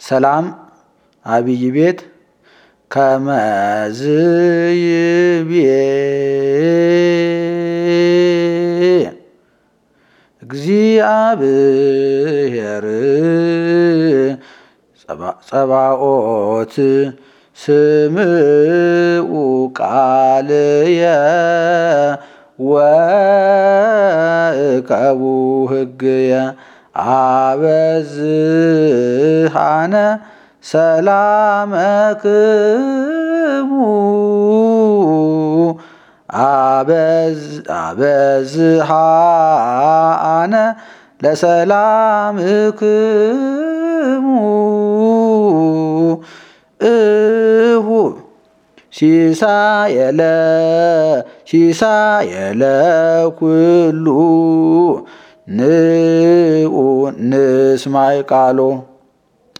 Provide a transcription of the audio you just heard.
ሰላም አብይ ቤት ከመዝ ይቤ እግዚአብሔር ጸባኦት ስምዑ ቃልየ ወእቀቡ ሕግየ አበዝሃነ ሰላመክሙ አበዝሃነ ለሰላምክሙ ሲሳየለ ኩሉ ንዑ ንስማዕ ቃሎ